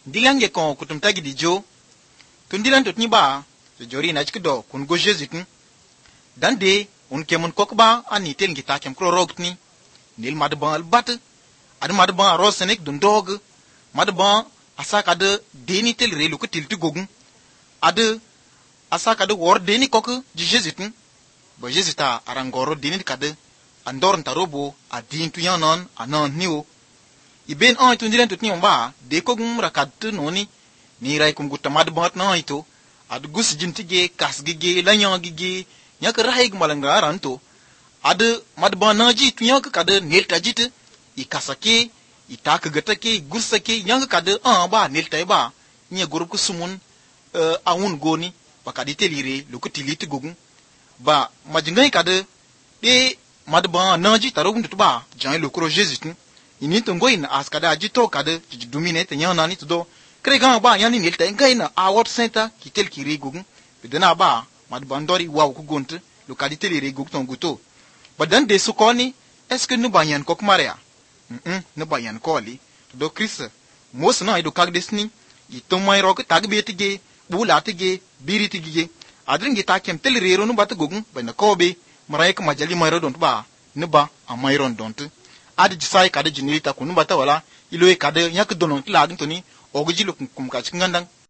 Dilang ye kon kutum tagi di jo. Kun dilan tot ni ba, se jori na chikdo kun go jezitin. Dan de, un kemun kokba ani tel ngita kem krorogt ni. Nil madban albat. Ad madban rosenek dun dog. Madban asaka de deni tel relu ku tilti gogun. Ad asaka de wor deni kok di jezitin. Bo jezita arangoro deni kade. Andor ntarobo adin tu yanon anon niwo. Iben an itu ndilen tutni omba de kogum rakat noni ni ray kum gutamad bat na ito ad gus jintige kasgige lanyan gige nyak rahig malanga ranto ad madban naji tunyak kad nel tajit I kasake I tak gatake gursake nyak kad an ba nel tay ba nya guru kusumun awun goni bakadi telire lokutiliti gogun ba majingai kad de madban naji tarogum tuba jan lokro jesutin ini tungo in askada ajito kada dumine te nyana ni tudo krega ba yani nil te ngaina a wat center kitel kiri gugun bidana ba mad bandori wa ku gonte localité li reguk ton guto badan de sukoni est-ce que nous banyan kok maria ne banyan koli do chris mos na ido kag desni I to mai rok tag betige bula tige biri tige adrin gi takem tel rero no bat gugun bana kobe maraik majali mayro don ba ne ba a mayron don adi jisai kada jinilita kunu bata wala ilo e kada yak donon tila agin toni oguji lo kum ka chingandang